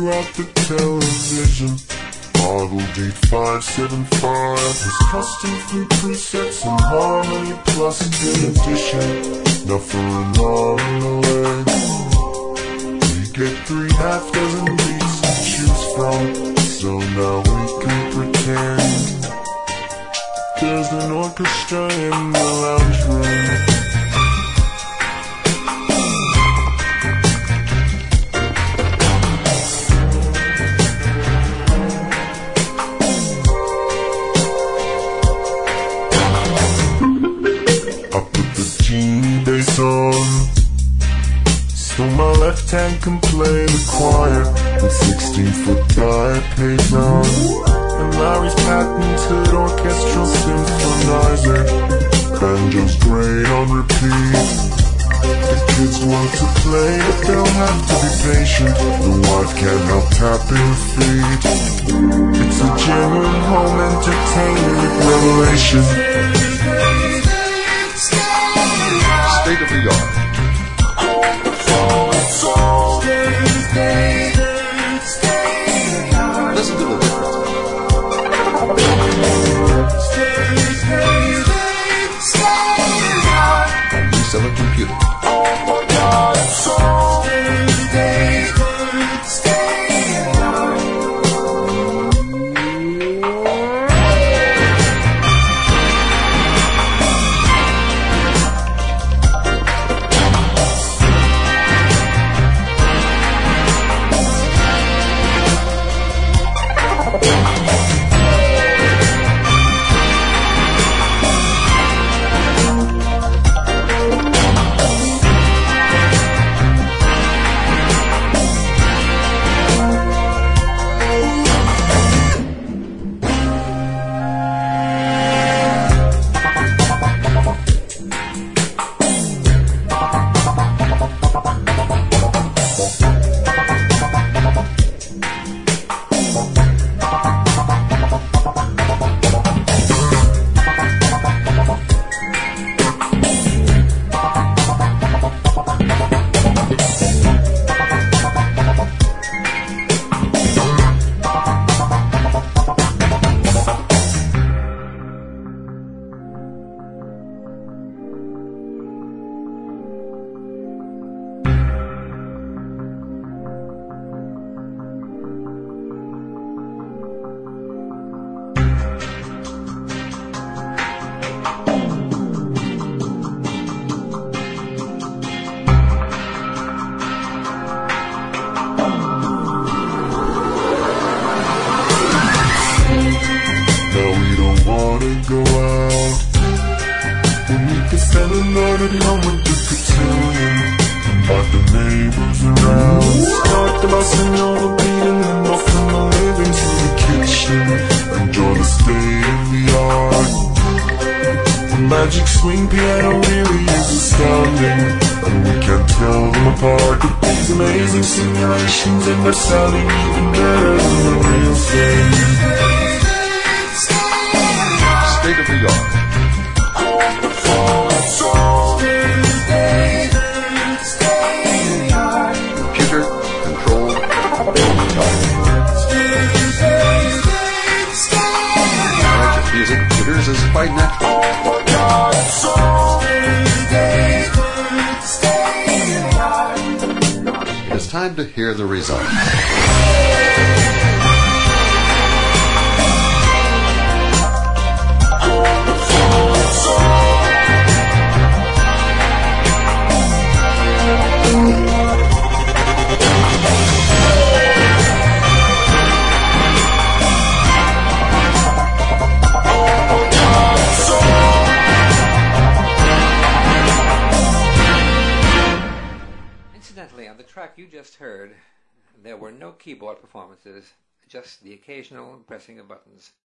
throughout the television. Model Beat 575 has custom flute presets and harmony plus in addition. Now for an arm and a leg, we get 3.5 dozen beats to choose from. So now we can pretend there's an orchestra in the lounge room. Bass on, so my left hand can play the choir with 16-foot diapason and Larry's patented orchestral symphonizer. Banjo's great on repeat. The kids want to play, but they'll have to be patient. The wife can't help tapping her feet. It's a genuine home entertainment revelation. State of the art. Listen to the difference. You sell a computer. Go out, and we can spend the night at home with the cartoon. Invite the neighbors around, start the busting all the beat, and then off from the living to the kitchen. Enjoy the state of the art. The magic swing piano really is astounding, and we can't tell them apart. These amazing simulations end up sounding even better than the real thing. State of the art. Computer controlled Magic music computers is quite natural. It is time to hear the results. Incidentally, on the track you just heard, there were no keyboard performances, just the occasional pressing of buttons.